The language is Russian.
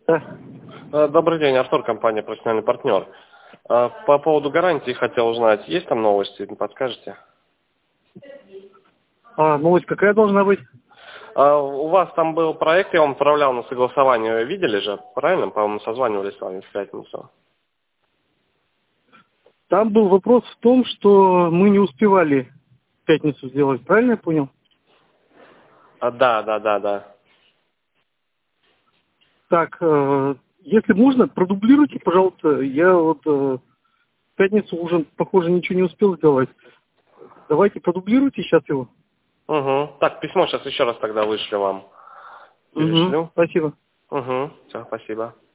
Да. Добрый день, Артур, компания «Профессиональный партнер». По поводу гарантии хотел узнать, есть там новости, не подскажете? Новость какая должна быть? У вас там был проект, я вам отправлял на согласование, вы видели же, правильно? По-моему, созванивались с вами в пятницу. Там был вопрос в том, что мы не успевали в пятницу сделать, правильно я понял? Да. Так, если можно, продублируйте, пожалуйста. Я вот в пятницу уже, похоже, ничего не успел сделать. Давайте продублируйте сейчас его. Угу. Так, письмо сейчас еще раз тогда вышлю вам. Угу, Перешлю. спасибо. Угу. Все, спасибо.